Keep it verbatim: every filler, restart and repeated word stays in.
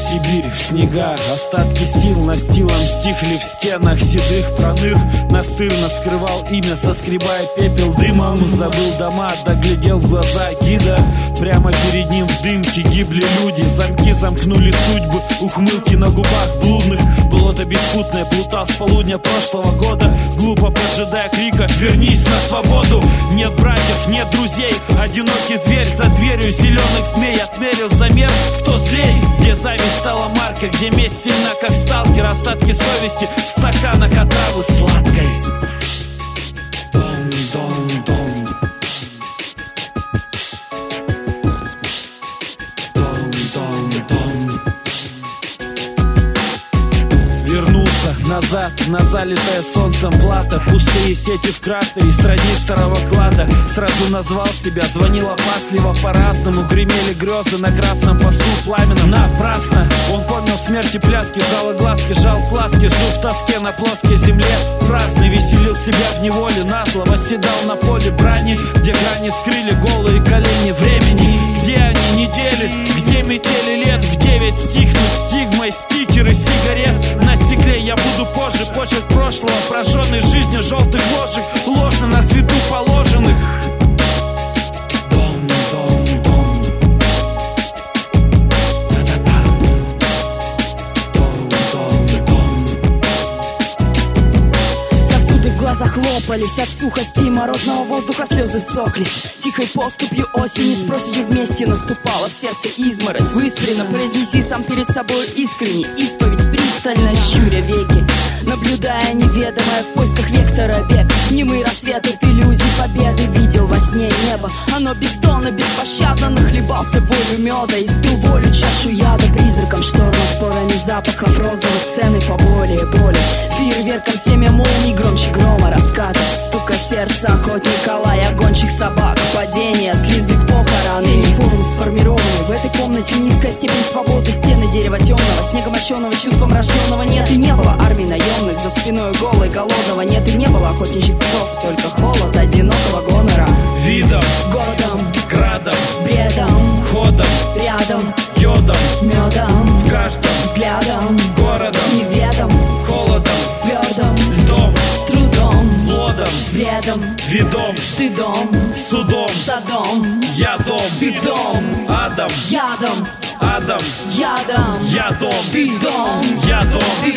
Сибирь в снега, остатки сил настилом стихли в стенах седых проныр. Настырно скрывал имя, соскребая пепел дымом. Забыл дома, доглядел в глаза гида. Прямо перед ним в дымке гибли люди. Замки замкнули судьбы, ухмылки на губах блудных. Болото беспутное плутал с полудня прошлого года, глупо поджидая крика «Вернись на свободу!». Нет братьев, нет друзей, одинокий зверь за дверью зеленых змей. Отмерил замер, кто злей, где зависть стала маркой, где месть сильна, как сталкер. Остатки совести в стаканах отравы сладкой. Дон-дон-дон. Дон-дон-дон. Вернулся назад на залитое солнцем плато. Пустые сети в кратере сродни старого клада. Сразу назвал себя, звонил опасливо по-разному. Гремели грезы на красном посту пламенном. Напрасно, он помнил смерти пляски, жал глазки, жал пласки. Жил в тоске на плоской земле праздный, веселил себя в неволе. Назло восседал на поле брани, где грани скрыли голые колени времени. Где они недели, где метели лет? В девять стихнут стигмой стикеры сигарет. На стекле я буду позже, почерк прошлого, прожженный жизнью желтых ложек, ложно на свету положенных. Дом, дом, дом. Да-да-да. Дом, дом, дом. Сосуды в глазах лопались от сухости и морозного воздуха, слезы сохлись. Тихой поступью осени с проседью вместе наступала в сердце изморозь. Выспренно произнеси сам перед собой искренне исповедь, пристально щуря веки, наблюдая неведомое в поисках вектора бег. Немые рассветы от иллюзий победы видел во сне небо. Оно бездонно, беспощадно нахлебался волю меда, избил волю чашу яда призраком шторма, спорами запахов розовых цен и поболее боли. Фейерверком семя молний громче грома раскатов, стука сердца охотника, лая гончих собак, падения, слезы в похороны. Тени форум сформированы в этой комнате, низкая степень свободы, стены дерева темного, снегомощенного, чувством рожденного. Нет и не было армии наемных, за спиной голой голодного. Нет и не было охотничьих псов, только холод одинокого гонора. Видом, городом, градом, бредом, ходом, рядом, йодом, медом, в каждом взглядом, городом, неведом, холодом, твердым, льдом, с трудом, плодом, вредом, видом, стыдом, судом, садом, ядом, ты дом, адом, ядом, адом, ядом, ядом, ты дом, ядом,